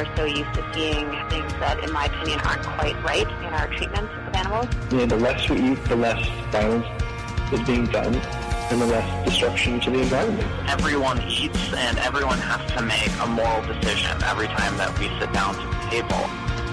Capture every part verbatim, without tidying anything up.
we're so used to seeing things that, in my opinion, aren't quite right in our treatment of animals. Yeah, the less we eat, the less violence is being done, and the less destruction to the environment. Everyone eats, and everyone has to make a moral decision every time that we sit down to the table.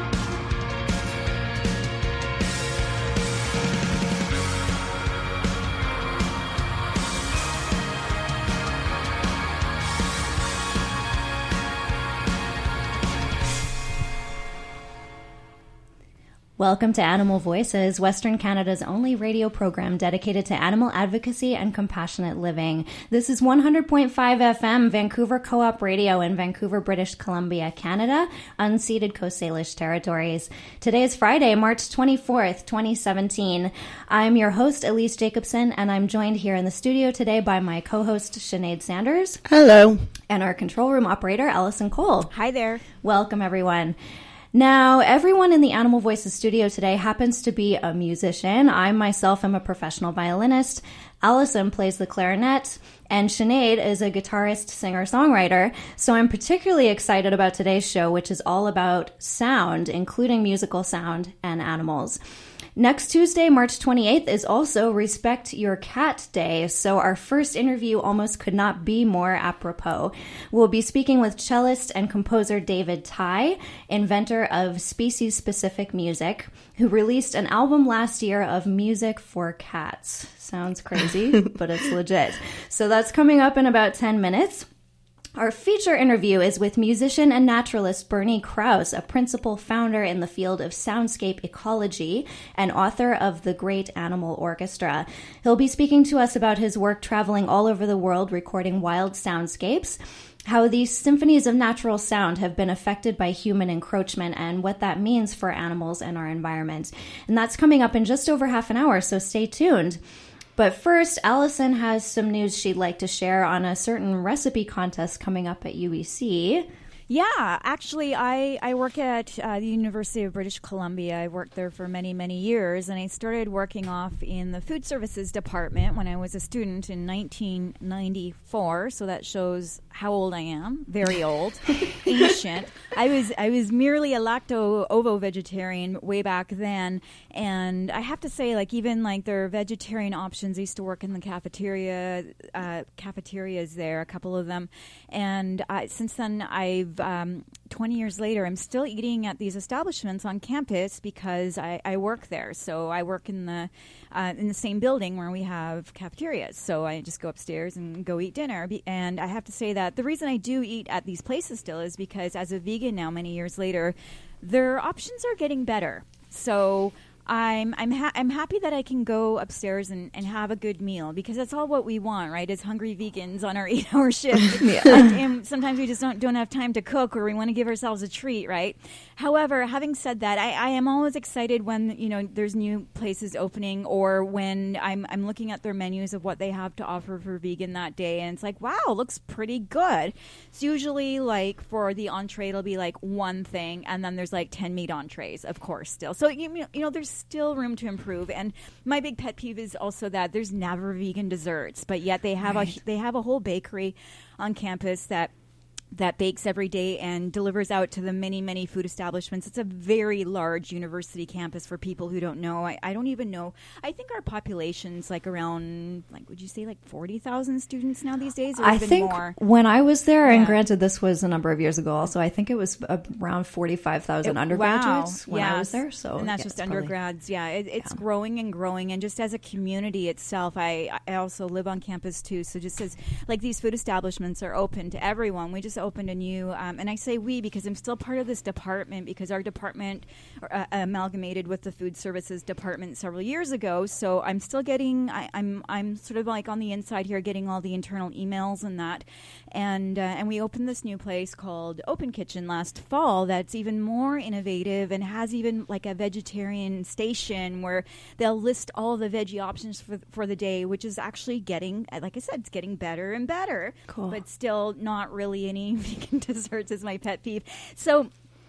Welcome to Animal Voices, Western Canada's only radio program dedicated to animal advocacy and compassionate living. This is one hundred point five F M, Vancouver Co-op Radio in Vancouver, British Columbia, Canada, unceded Coast Salish territories. Today is Friday, March twenty-fourth, twenty seventeen. I'm your host, Elise Jacobson, and I'm joined here in the studio today by my co-host, Sinead Sanders. Hello. And our control room operator, Allison Cole. Hi there. Welcome, everyone. Now, everyone in the Animal Voices studio today happens to be a musician. I myself am a professional violinist. Allison plays the clarinet, and Sinead is a guitarist, singer-songwriter. So I'm particularly excited about today's show, which is all about sound, including musical sound and animals. Next Tuesday, March twenty-eighth, is also Respect Your Cat Day, so our first interview almost could not be more apropos. We'll be speaking with cellist and composer David Tye, inventor of species-specific music, who released an album last year of music for cats. Sounds crazy, but it's legit. So that's coming up in about ten minutes. Our feature interview is with musician and naturalist Bernie Krause, a principal founder in the field of soundscape ecology and author of The Great Animal Orchestra. He'll be speaking to us about his work traveling all over the world recording wild soundscapes, how these symphonies of natural sound have been affected by human encroachment, and what that means for animals and our environment. And that's coming up in just over half an hour, so stay tuned. But first, Allison has some news she'd like to share on a certain recipe contest coming up at U B C. Yeah, actually, I, I work at uh, the University of British Columbia. I worked there for many, many years, and I started working off in the food services department when I was a student in nineteen ninety-four, so that shows how old I am. Very old. Ancient. I was I was merely a lacto-ovo vegetarian way back then, and I have to say, like, even like their vegetarian options, I used to work in the cafeteria, uh, cafeterias there, a couple of them, and I, since then I've Um, twenty years later, I'm still eating at these establishments on campus because I, I work there. So I work in the uh, in the same building where we have cafeterias. So I just go upstairs and go eat dinner. Be- and I have to say that the reason I do eat at these places still is because as a vegan now, many years later, their options are getting better. So I'm I'm ha- I'm happy that I can go upstairs and, and have a good meal, because that's all what we want, right? As hungry vegans on our eight-hour shift, yeah. and, and sometimes we just don't don't have time to cook, or we want to give ourselves a treat, right? However, having said that, I, I am always excited when you know there's new places opening, or when I'm I'm looking at their menus of what they have to offer for vegan that day, and it's like, wow, looks pretty good. It's usually like for the entree, it'll be like one thing, and then there's like ten meat entrees, of course, still. So you you know there's still room to improve. And my big pet peeve is also that there's never vegan desserts, but yet they have right. a they have a whole bakery on campus that that bakes every day and delivers out to the many, many food establishments. It's a very large university campus for people who don't know. I, I don't even know. I think our population's like around, like, would you say like forty thousand students now these days, or I even think more? When I was there, yeah. and granted this was a number of years ago also, I think it was around forty-five thousand undergraduates wow. when yes. I was there. So And that's yeah, just probably, undergrads. Yeah, it, it's yeah. growing and growing. And just as a community itself, I, I also live on campus too. So just as like these food establishments are open to everyone, we just opened a new Um, and I say we because I'm still part of this department, because our department uh, amalgamated with the food services department several years ago. So I'm still getting, I, I'm I'm sort of like on the inside here, getting all the internal emails and that. And uh, and we opened this new place called Open Kitchen last fall that's even more innovative and has even like a vegetarian station where they'll list all the veggie options for for the day, which is actually getting, like I said, it's getting better and better. Cool. But still not really any vegan desserts is my pet peeve. So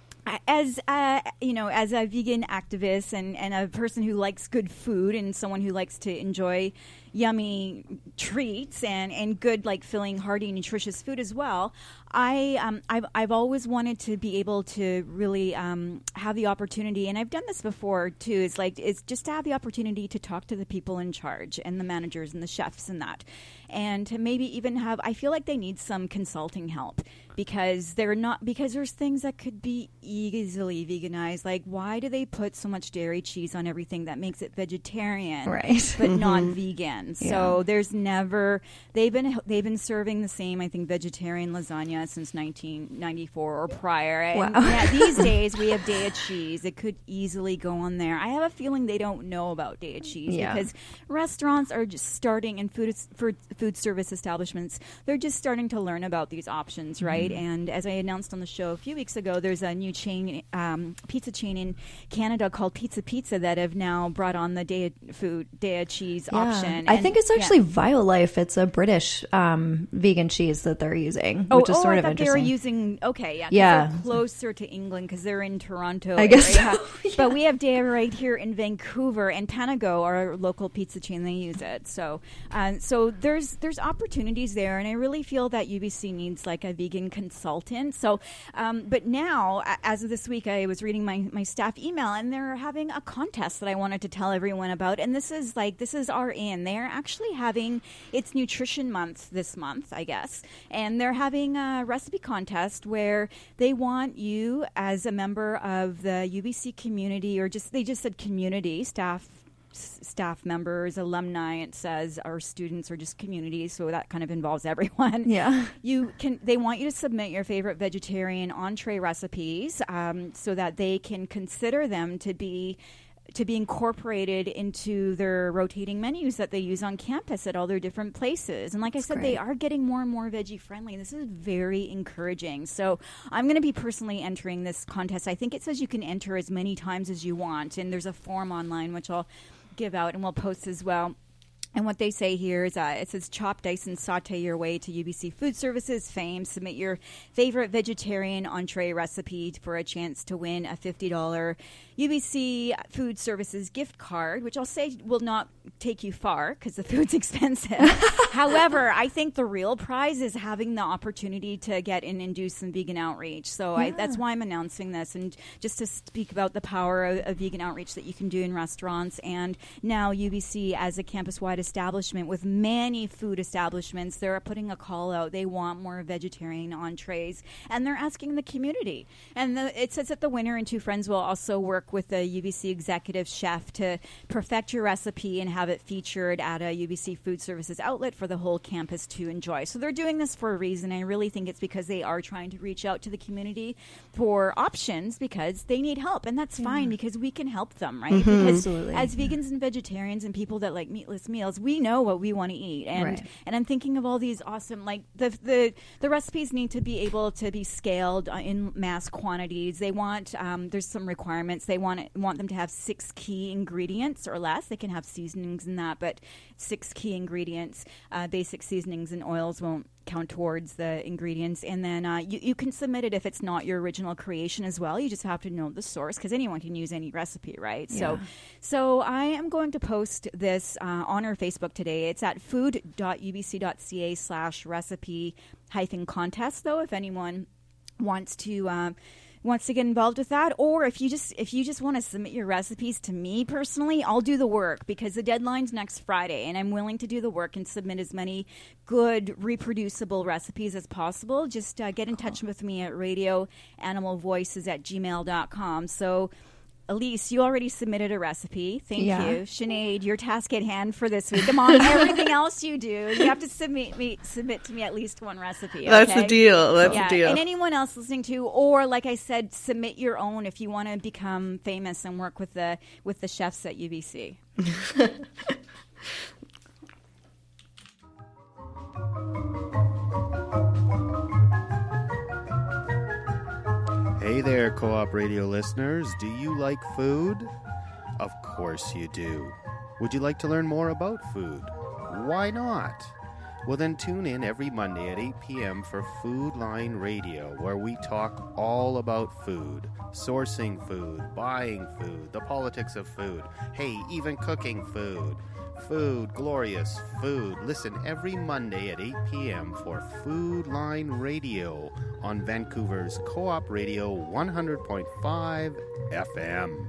as uh, you know, as a vegan activist and, and a person who likes good food and someone who likes to enjoy, yummy treats and, and good, like filling, hearty, nutritious food as well. I um, I've I've always wanted to be able to really um, have the opportunity, and I've done this before too. It's like it's just to have the opportunity to talk to the people in charge and the managers and the chefs and that, and to maybe even have. I feel like they need some consulting help because they're not because there's things that could be easily veganized. Like, why do they put so much dairy cheese on everything that makes it vegetarian, right? But not vegan? Yeah. So there's never they've been they've been serving the same, I think, vegetarian lasagna since nineteen ninety-four or prior. And wow. Yeah, these days we have Daiya cheese. It could easily go on there. I have a feeling they don't know about Daiya cheese yeah. because restaurants are just starting and food for food service establishments. They're just starting to learn about these options, right? Mm-hmm. And as I announced on the show a few weeks ago, there's a new chain, um, pizza chain in Canada called Pizza Pizza that have now brought on the Daiya food, Daiya cheese yeah. option. I and, think it's actually yeah. Violife. It's a British um, vegan cheese that they're using, oh, which is oh, sort I of thought interesting. They were using okay, yeah, 'cause yeah, they're closer to England because they're in Toronto. I guess area. so. yeah. But we have Daiya right here in Vancouver, and Panago, our local pizza chain, they use it. So, uh, so there's there's opportunities there, and I really feel that U B C needs like a vegan consultant. So, um, but now, as of this week, I was reading my my staff email, and they're having a contest that I wanted to tell everyone about. And this is like this is our in. They're actually having it's Nutrition Month this month, I guess, and they're having a recipe contest where they want you as a member of the U B C community, or just they just said community staff. staff members, alumni, it says, our students, or just community, so that kind of involves everyone. Yeah. You can. They want you to submit your favorite vegetarian entree recipes um, so that they can consider them to be to be incorporated into their rotating menus that they use on campus at all their different places. And like That's I said, great. they are getting more and more veggie friendly. This is very encouraging. So I'm going to be personally entering this contest. I think it says you can enter as many times as you want, and there's a form online which I'll give out and we'll post as well. And what they say here is uh, it says chop, dice, and saute your way to U B C Food Services fame. Submit your favorite vegetarian entree recipe for a chance to win a fifty dollars U B C Food Services gift card, which I'll say will not take you far because the food's expensive. However, I think the real prize is having the opportunity to get in and do some vegan outreach. So yeah. I, that's why I'm announcing this, and just to speak about the power of, of vegan outreach that you can do in restaurants. And now U B C as a campus-wide establishment with many food establishments, they're putting a call out. They want more vegetarian entrees, and they're asking the community. And the, it says that the winner and two friends will also work with the U B C executive chef to perfect your recipe and have it featured at a U B C Food Services outlet for the whole campus to enjoy. So they're doing this for a reason. I really think it's because they are trying to reach out to the community for options because they need help, and that's yeah. fine because we can help them, right? Mm-hmm. Because Absolutely. as vegans and vegetarians and people that like meatless meals, we know what we want to eat, and right. and I'm thinking of all these awesome like the the the recipes need to be able to be scaled uh, in mass quantities. They want um, there's some requirements. They want it, want them to have six key ingredients or less. They can have seasonings in that, but six key ingredients. Uh, basic seasonings and oils won't count towards the ingredients. And then uh, you, you can submit it if it's not your original creation as well. You just have to know the source because anyone can use any recipe, right? Yeah. So so I am going to post this uh, on our Facebook today. It's at food.ubc.ca slash recipe hyphen contest, though, if anyone wants to... Uh, wants to get involved with that, or if you just if you just want to submit your recipes to me personally, I'll do the work because the deadline's next Friday, and I'm willing to do the work and submit as many good reproducible recipes as possible. Just uh, get in cool. touch with me at radio animal voices at gmail dot com. So Elise, you already submitted a recipe. Thank yeah. you. Sinead, your task at hand for this week. Among everything else you do, you have to submit me submit to me at least one recipe. Okay? That's the deal. That's yeah. the deal. And anyone else listening to, or like I said, submit your own if you want to become famous and work with the with the chefs at U B C. Hey there, Co-op Radio listeners. Do you like food? Of course you do. Would you like to learn more about food? Why not? Well, then tune in every Monday at eight p.m. for Food Line Radio, where we talk all about food, sourcing food, buying food, the politics of food, hey, even cooking food. Food, glorious food. Listen every Monday at eight p.m. for Food Line Radio on Vancouver's Co-op Radio one hundred point five F M.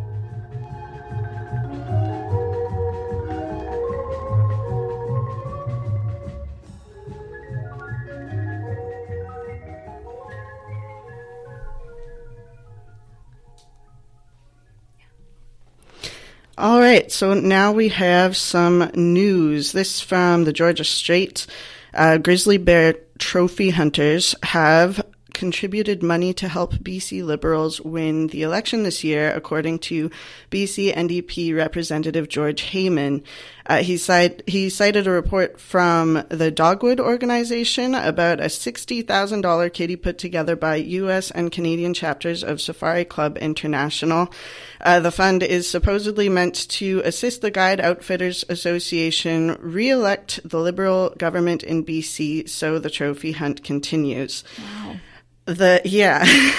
All right, so now we have some news. This from the Georgia Strait. Uh, grizzly bear trophy hunters have contributed money to help B C Liberals win the election this year, according to B C N D P Representative George Heyman. Uh, he, cite, he cited a report from the Dogwood organization about a sixty thousand dollars kitty put together by U S and Canadian chapters of Safari Club International. Uh, the fund is supposedly meant to assist the Guide Outfitters Association re-elect the Liberal government in B C so the trophy hunt continues. Wow. The yeah,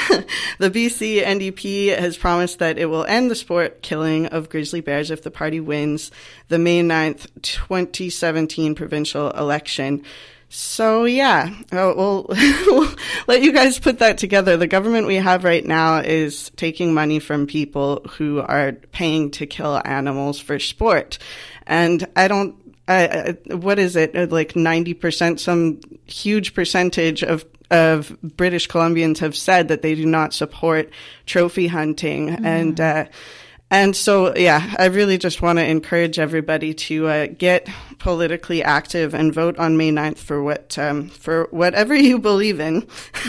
the B C N D P has promised that it will end the sport killing of grizzly bears if the party wins the May ninth, twenty seventeen provincial election. So yeah, we'll, we'll let you guys put that together. The government we have right now is taking money from people who are paying to kill animals for sport, and I don't. Uh, what is it? Like ninety percent, some huge percentage of of British Columbians have said that they do not support trophy hunting. Mm. And, uh, and so, yeah, I really just want to encourage everybody to, uh, get politically active and vote on May ninth for what, um, for whatever you believe in.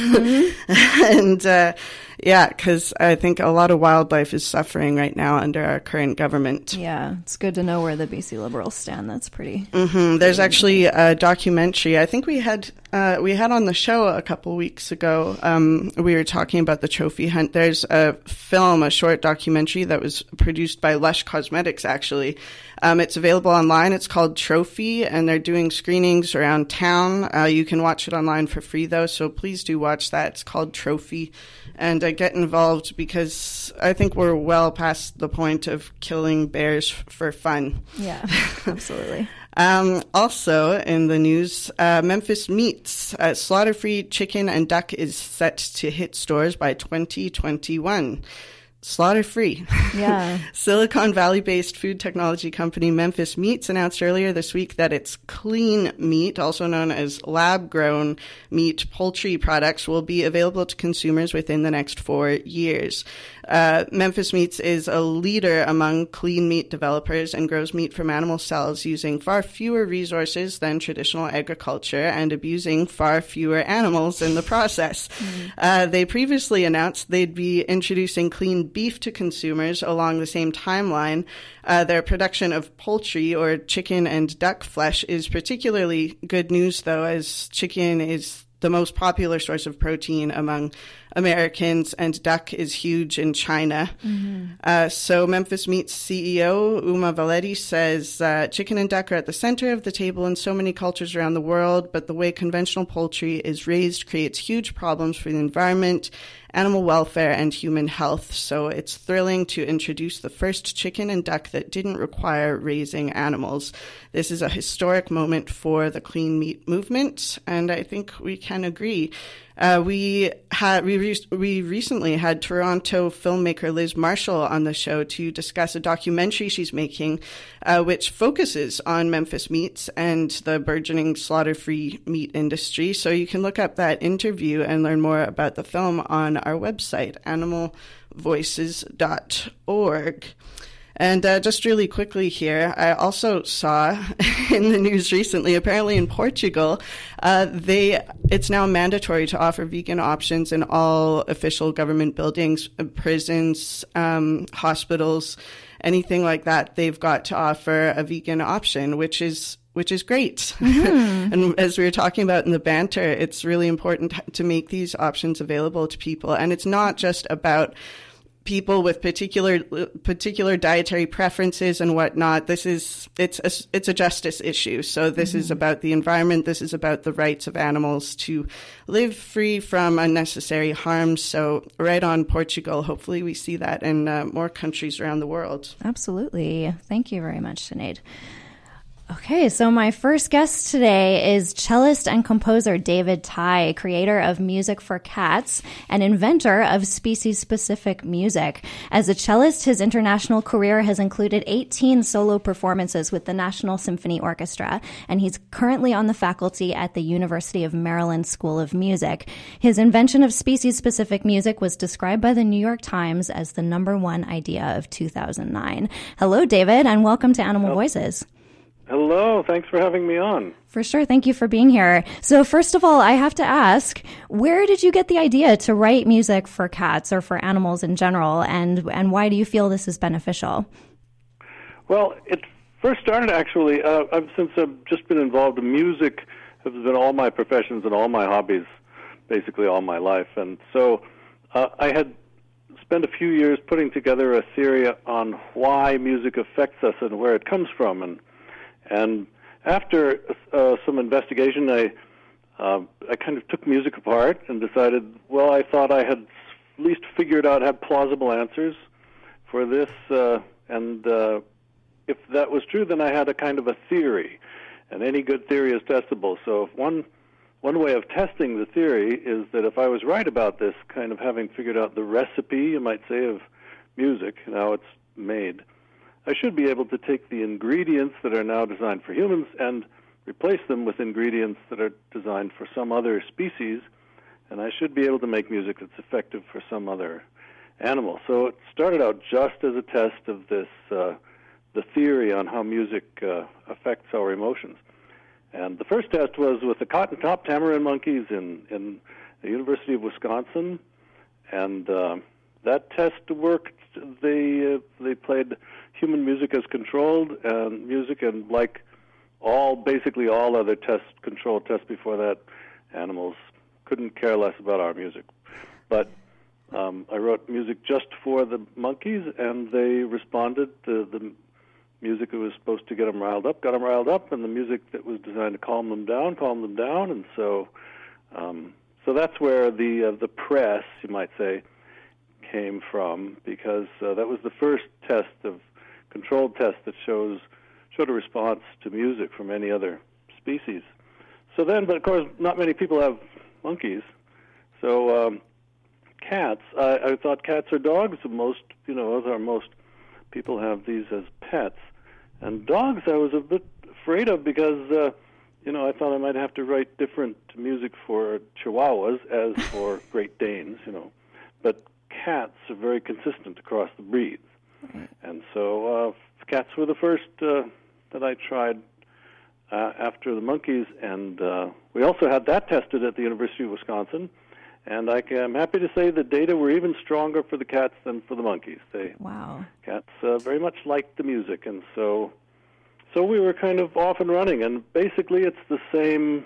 Mm-hmm. and, uh, yeah, because I think a lot of wildlife is suffering right now under our current government. Yeah, it's good to know where the B C Liberals stand. That's pretty. Mm-hmm. There's actually a documentary. I think we had uh, we had on the show a couple weeks ago. Um, we were talking about the trophy hunt. There's a film, a short documentary that was produced by Lush Cosmetics. Actually, um, it's available online. It's called Trophy, and they're doing screenings around town. Uh, you can watch it online for free, though. So please do watch that. It's called Trophy. And uh, get involved because I think we're well past the point of killing bears f- for fun. Yeah, absolutely. um, also in the news, uh, Memphis Meats, uh, slaughter-free chicken and duck is set to hit stores by twenty twenty-one. Slaughter-free. Yeah. Silicon Valley-based food technology company Memphis Meats announced earlier this week that its clean meat, also known as lab-grown meat poultry products, will be available to consumers within the next four years. Uh, Memphis Meats is a leader among clean meat developers and grows meat from animal cells using far fewer resources than traditional agriculture and abusing far fewer animals in the process. Mm. Uh, they previously announced they'd be introducing clean beef to consumers along the same timeline. Uh, their production of poultry or chicken and duck flesh is particularly good news, though, as chicken is the most popular source of protein among Americans, and duck is huge in China. Mm-hmm. Uh, so Memphis Meats C E O Uma Valetti says uh, chicken and duck are at the center of the table in so many cultures around the world, but the way conventional poultry is raised creates huge problems for the environment, animal welfare, and human health. So it's thrilling to introduce the first chicken and duck that didn't require raising animals. This is a historic moment for the clean meat movement, and I think we can agree. Uh, we had we re- we recently had Toronto filmmaker Liz Marshall on the show to discuss a documentary she's making, uh, which focuses on Memphis Meats and the burgeoning slaughter-free meat industry. So you can look up that interview and learn more about the film on our website, animal voices dot org. And uh, just really quickly here, I also saw in the news recently, apparently in Portugal, uh, they it's now mandatory to offer vegan options in all official government buildings, prisons, um, hospitals, anything like that. They've got to offer a vegan option, which is which is great. Mm-hmm. And as we were talking about in the banter, it's really important to make these options available to people. And it's not just about people with particular particular dietary preferences and whatnot. This is it's a, it's a justice issue. So this mm-hmm. is about the environment. This is about the rights of animals to live free from unnecessary harm. So right on, Portugal. Hopefully we see that in uh, more countries around the world. Absolutely. Thank you very much, Sinead. Okay, so my first guest today is cellist and composer David Tye, creator of Music for Cats and inventor of species-specific music. As a cellist, his international career has included eighteen solo performances with the National Symphony Orchestra, and he's currently on the faculty at the University of Maryland School of Music. His invention of species-specific music was described by the New York Times as the number one idea of two thousand nine. Hello, David, and welcome to Animal Voices. Hello, thanks for having me on. For sure. Thank you for being here. So first of all, I have to ask, where did you get the idea to write music for cats or for animals in general, and and why do you feel this is beneficial? Well, it first started actually, uh, I've, since I've just been involved in music, has been all my professions and all my hobbies, basically all my life. And so uh, I had spent a few years putting together a theory on why music affects us and where it comes from. And And after uh, some investigation, I uh, I kind of took music apart and decided, well, I thought I had at least figured out, had plausible answers for this. Uh, and uh, if that was true, then I had a kind of a theory. And any good theory is testable. So if one one way of testing the theory is that if I was right about this, kind of having figured out the recipe, you might say, of music and how it's made, I should be able to take the ingredients that are now designed for humans and replace them with ingredients that are designed for some other species, and I should be able to make music that's effective for some other animal. So it started out just as a test of this, uh, the theory on how music uh, affects our emotions. And the first test was with the cotton-top tamarin monkeys in, in the University of Wisconsin, and uh, that test worked. They uh, they played human music as controlled and music, and like all basically all other test control tests before that, animals couldn't care less about our music. But um, I wrote music just for the monkeys, and they responded to the music that was supposed to get them riled up, got them riled up, and the music that was designed to calm them down, calm them down. And so, um, so that's where the uh, the press, you might say, came from, because uh, that was the first test of controlled test that shows showed a response to music from any other species. So then, but of course, not many people have monkeys. So um, cats, I, I thought cats or dogs. Most, you know, those are most people have these as pets. And dogs, I was a bit afraid of because, uh, you know, I thought I might have to write different music for Chihuahuas as for Great Danes, you know, but cats are very consistent across the breeds. Right. And so uh, cats were the first uh, that I tried uh, after the monkeys, and uh, we also had that tested at the University of Wisconsin, and I am happy to say the data were even stronger for the cats than for the monkeys. They, wow. Cats uh, very much liked the music, and so so we were kind of off and running, and basically it's the same,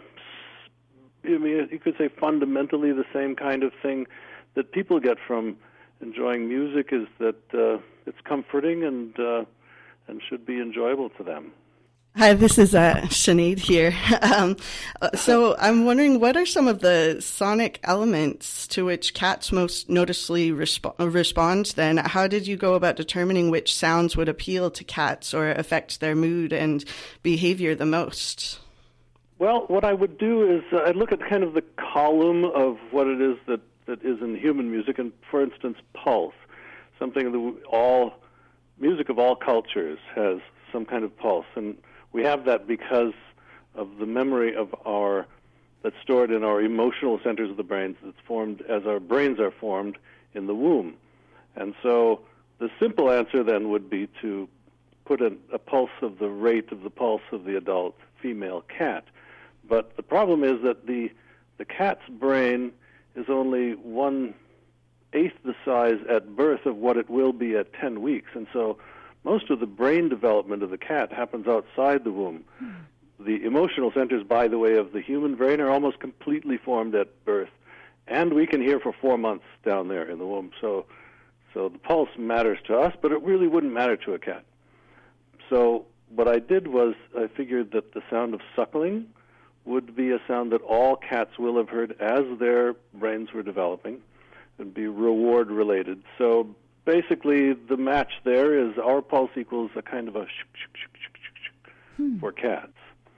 I mean, you could say fundamentally the same kind of thing that people get from enjoying music, is that uh, it's comforting and uh, and should be enjoyable to them. Hi, this is uh, Sinead here. Um, so I'm wondering, what are some of the sonic elements to which cats most noticeably resp- respond then? How did you go about determining which sounds would appeal to cats or affect their mood and behavior the most? Well, what I would do is uh, I'd look at kind of the column of what it is that, that is in human music, and for instance, pulse, something that all music of all cultures has some kind of pulse, and we have that because of the memory of our that's stored in our emotional centers of the brains that's formed as our brains are formed in the womb. And so the simple answer then would be to put a, a pulse of the rate of the pulse of the adult female cat. But the problem is that the the cat's brain is only one eighth the size at birth of what it will be at ten weeks, and so most of the brain development of the cat happens outside the womb. Mm. The emotional centers, by the way, of the human brain are almost completely formed at birth, and we can hear for four months down there in the womb. So, so the pulse matters to us, but it really wouldn't matter to a cat. So what I did was I figured that the sound of suckling would be a sound that all cats will have heard as their brains were developing. It would be reward-related. So basically, the match there is our pulse equals a kind of a shuk, shuk, shuk, shuk, shuk, hmm. for cats.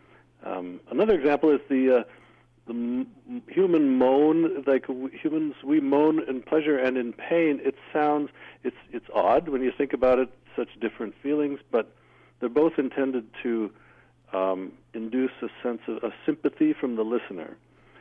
Um, another example is the uh, the m- human moan. Like humans, we moan in pleasure and in pain. It sounds it's it's odd when you think about it. Such different feelings, but they're both intended to um, induce a sense of a sympathy from the listener.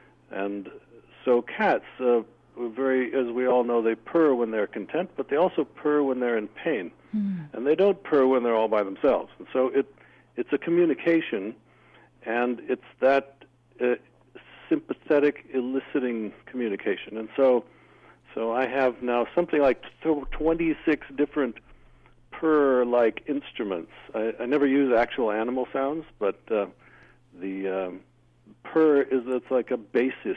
And so cats, uh, very as we all know, they purr when they're content, but they also purr when they're in pain, mm. and they don't purr when they're all by themselves. And so it it's a communication, and it's that uh, sympathetic, eliciting communication. And so, so I have now something like twenty-six different purr-like instruments. I, I never use actual animal sounds, but uh, the um, purr is it's like a basis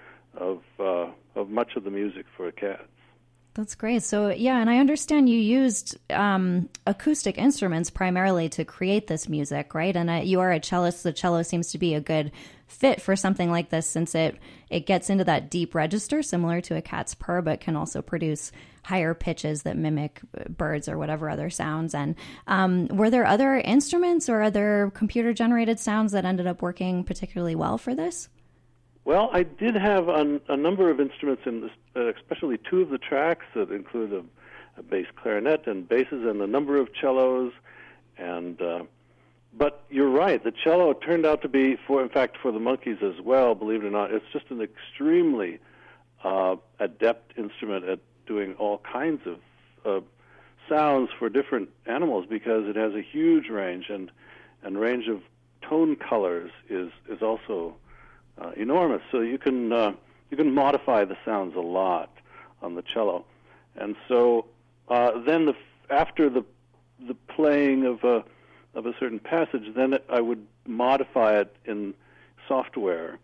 of uh, of much of the music for cats. That's great. So yeah, and I understand you used um, acoustic instruments primarily to create this music, right? And uh, you are a cellist. The cello seems to be a good fit for something like this, since it it gets into that deep register similar to a cat's purr, but can also produce higher pitches that mimic birds or whatever other sounds. And um, were there other instruments or other computer-generated sounds that ended up working particularly well for this? Well, I did have a, a number of instruments, in this, uh, especially two of the tracks that include a, a bass clarinet and basses and a number of cellos. And uh, but you're right, the cello turned out to be, for in fact, for the monkeys as well, believe it or not, it's just an extremely uh, adept instrument at doing all kinds of uh, sounds for different animals, because it has a huge range, and and range of tone colors is is also uh, enormous. So you can uh, you can modify the sounds a lot on the cello, and so uh, then the after the the playing of a of a certain passage, then it, I would modify it in software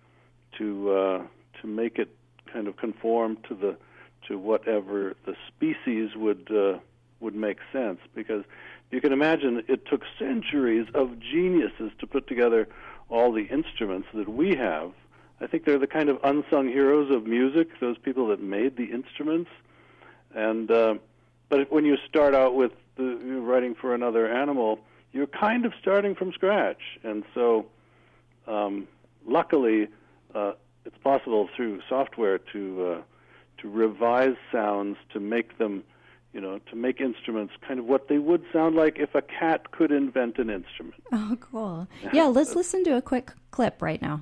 to uh, to make it kind of conform to the to whatever the species would uh, would make sense, because you can imagine it took centuries of geniuses to put together all the instruments that we have. I think they're the kind of unsung heroes of music, those people that made the instruments. And uh, but when you start out with the, you're writing for another animal, you're kind of starting from scratch. And so um, luckily uh, it's possible through software to uh, to revise sounds, to make them, you know, to make instruments kind of what they would sound like if a cat could invent an instrument. Oh, cool. Yeah, let's listen to a quick clip right now.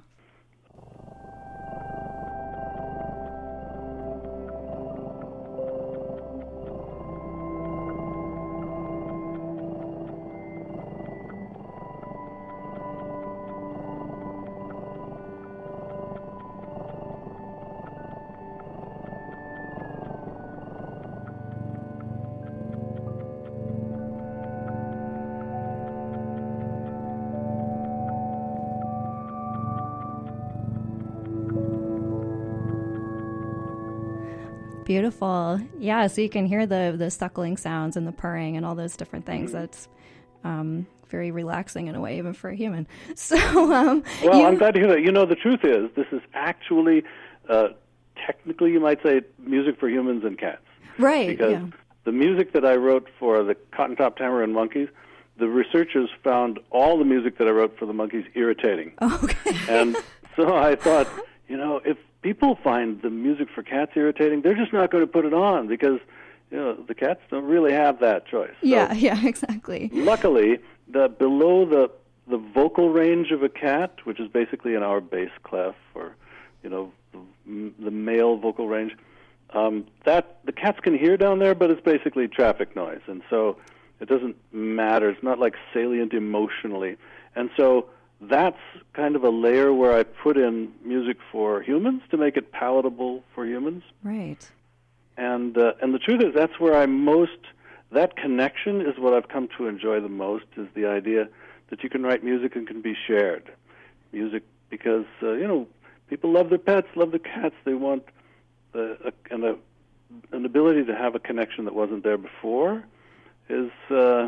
Beautiful. Yeah, so you can hear the the suckling sounds and the purring and all those different things. Mm-hmm. That's um, very relaxing in a way, even for a human. So, um, well, you... I'm glad to hear that. You know, the truth is, this is actually, uh, technically, you might say, music for humans and cats. Right, because yeah. the music that I wrote for the Cotton-Top Tamarin monkeys, the researchers found all the music that I wrote for the monkeys irritating. Okay. And so I thought, you know, if people find the music for cats irritating, they're just not going to put it on, because, you know, the cats don't really have that choice. Yeah, so, yeah, exactly. Luckily, the below the the vocal range of a cat, which is basically in our bass clef, or, you know, the, the male vocal range, um, that the cats can hear down there, but it's basically traffic noise, and so it doesn't matter. It's not like salient emotionally, and so that's kind of a layer where I put in music for humans to make it palatable for humans. Right. And uh, and the truth is, that's where I most, that connection is what I've come to enjoy the most, is the idea that you can write music and can be shared. Music, because, uh, you know, people love their pets, love their cats. They want the, a, and a, an ability to have a connection that wasn't there before is, uh,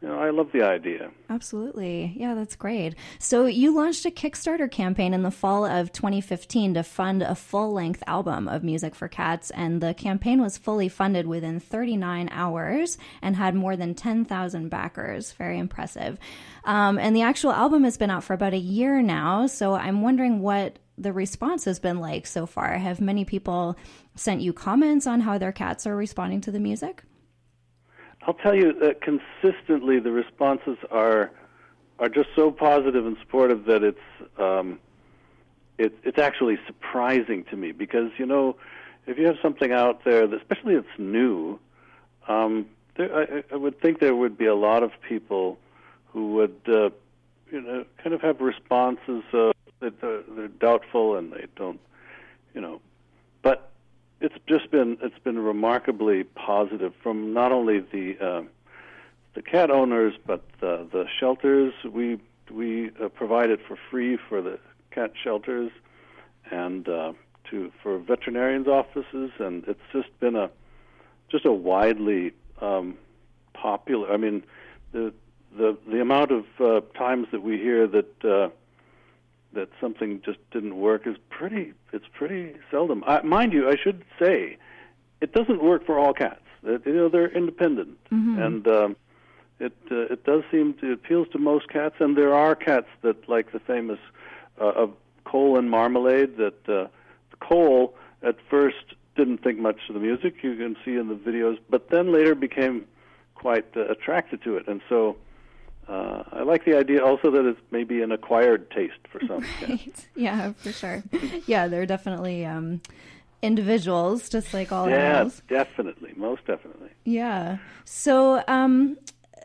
you know, I love the idea. Absolutely. Yeah, that's great. So you launched a Kickstarter campaign in the fall of twenty fifteen to fund a full-length album of music for cats, and the campaign was fully funded within thirty-nine hours and had more than ten thousand backers. Very impressive. Um, and the actual album has been out for about a year now, so I'm wondering what the response has been like so far. Have many people sent you comments on how their cats are responding to the music? I'll tell you that consistently the responses are are just so positive and supportive that it's um, it, it's actually surprising to me, because, you know, if you have something out there, that, especially if it's new, um, there, I, I would think there would be a lot of people who would uh, you know kind of have responses uh, that uh, they're doubtful and they don't, you know, but. It's just been it's been remarkably positive from not only the uh, the cat owners but uh, the shelters. We we uh, provide it for free for the cat shelters and uh, to for veterinarians' offices, and it's just been a just a widely um, popular. I mean, the the the amount of uh, times that we hear that. Uh, that something just didn't work is pretty, it's pretty seldom. I, mind you, I should say, it doesn't work for all cats. It, you know, they're independent. Mm-hmm. And um, it uh, it does seem to, it appeals to most cats, and there are cats that, like the famous uh, of Cole and Marmalade, that uh, Cole at first didn't think much of the music, you can see in the videos, but then later became quite uh, attracted to it. And so Uh, I like the idea also that it's maybe an acquired taste for some. Right. Yeah, for sure. Yeah, they're definitely um, individuals, just like all yeah, animals. Yeah, definitely. Most definitely. Yeah. So, um,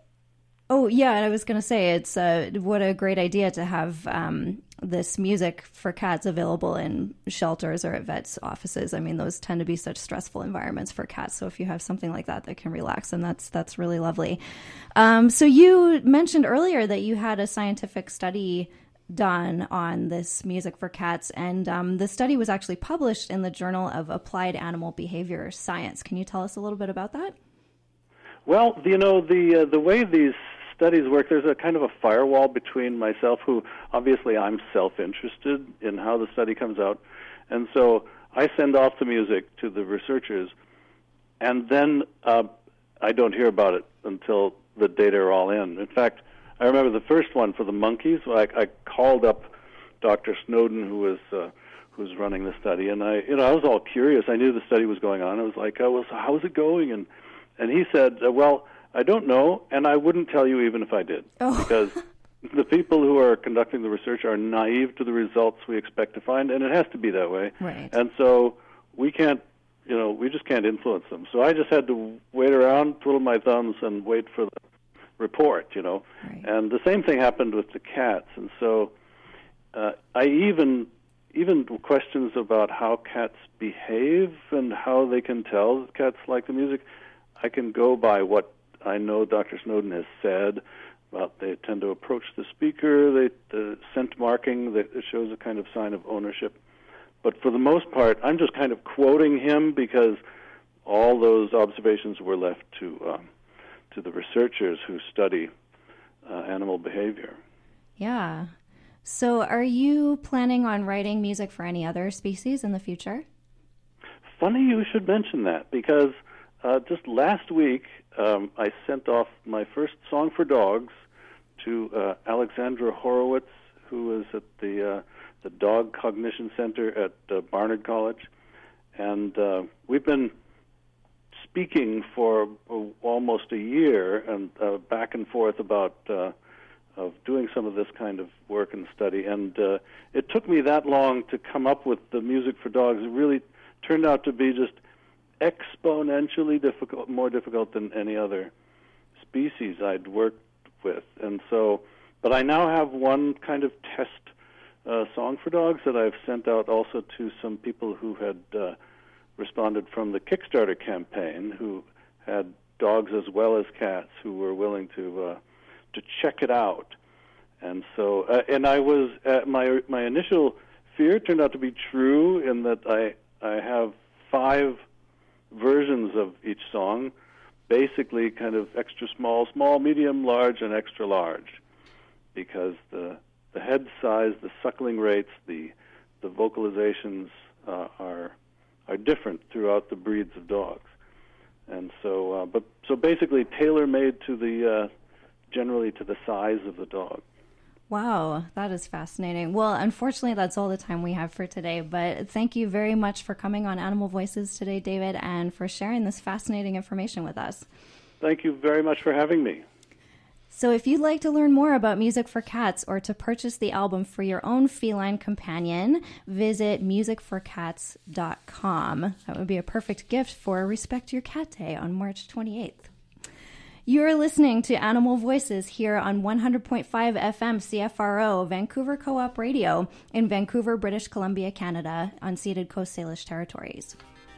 oh, yeah, I was going to say, it's uh, what a great idea to have um, this music for cats available in shelters or at vets' offices. I mean, those tend to be such stressful environments for cats. So if you have something like that that can relax them, that's that's really lovely. Um, so you mentioned earlier that you had a scientific study done on this music for cats, and um, the study was actually published in the Journal of Applied Animal Behavior Science. Can you tell us a little bit about that? Well, you know, the uh, the way these studies work, there's a kind of a firewall between myself, who obviously I'm self-interested in how the study comes out, and so I send off the music to the researchers, and then uh, I don't hear about it until the data are all in. In fact, I remember the first one for the monkeys. I, I called up Doctor Snowden, who was uh, who was running the study, and I, you know, I was all curious. I knew the study was going on. I was like, oh, well, so how's it going? And and he said, uh, well, I don't know, and I wouldn't tell you even if I did, oh. because the people who are conducting the research are naive to the results we expect to find, and it has to be that way. Right. And so we can't, you know, we just can't influence them. So I just had to wait around, twiddle my thumbs, and wait for the report, you know. Right. And the same thing happened with the cats. And so uh, I even, even questions about how cats behave and how they can tell that cats like the music, I can go by what I know Doctor Snowden has said about they tend to approach the speaker, they, the scent marking that shows a kind of sign of ownership. But for the most part, I'm just kind of quoting him because all those observations were left to um, to the researchers who study uh, animal behavior. Yeah. So are you planning on writing music for any other species in the future? Funny you should mention that, because uh, just last week um, I sent off my first song for dogs to uh, Alexandra Horowitz, who is at the uh, the Dog Cognition Center at uh, Barnard College. And uh, we've been speaking for uh, almost a year and uh, back and forth about uh, of doing some of this kind of work and study. And uh, it took me that long to come up with the music for dogs. It really turned out to be just exponentially difficult, more difficult than any other species I'd worked with. And so, but I now have one kind of test uh, song for dogs that I've sent out also to some people who had uh, responded from the Kickstarter campaign, who had dogs as well as cats, who were willing to uh, to check it out. And so, uh, and I was uh, my my initial fear turned out to be true in that I I have five versions of each song, basically kind of extra small, small, medium, large, and extra large, because the the head size, the suckling rates, the the vocalizations uh, are are different throughout the breeds of dogs, and so uh, but so basically tailor-made to the uh, generally to the size of the dog. Wow, that is fascinating. Well, unfortunately, that's all the time we have for today, but thank you very much for coming on Animal Voices today, David, and for sharing this fascinating information with us. Thank you very much for having me. So if you'd like to learn more about music for cats or to purchase the album for your own feline companion, visit music for cats dot com. That would be a perfect gift for Respect Your Cat Day on March twenty-eighth. You're listening to Animal Voices here on one hundred point five F M C F R O, Vancouver Co-op Radio in Vancouver, British Columbia, Canada, unceded Coast Salish territories.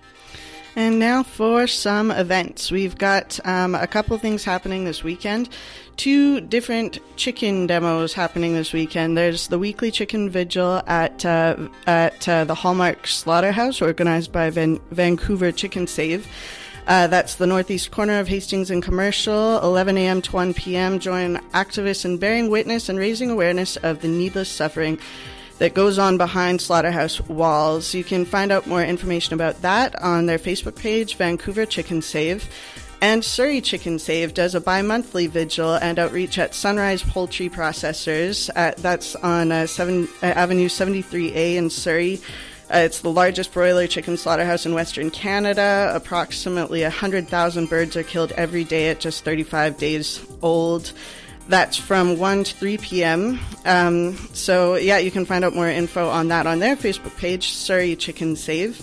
And now for some events. We've got um, a couple of things happening this weekend. Two different chicken demos happening this weekend. There's the weekly chicken vigil at uh, at uh, the Hallmark Slaughterhouse, organized by Van- Vancouver Chicken Save. Uh, that's the northeast corner of Hastings and Commercial, eleven a.m. to one p.m. Join activists in bearing witness and raising awareness of the needless suffering that goes on behind slaughterhouse walls. You can find out more information about that on their Facebook page, Vancouver Chicken Save. And Surrey Chicken Save does a bi-monthly vigil and outreach at Sunrise Poultry Processors. Uh, that's on uh, seven, uh, Avenue seventy-three A in Surrey. Uh, it's the largest broiler chicken slaughterhouse in Western Canada. Approximately one hundred thousand birds are killed every day at just thirty-five days old. That's from one to three p.m. Um, so, yeah, you can find out more info on that on their Facebook page, Surrey Chicken Save.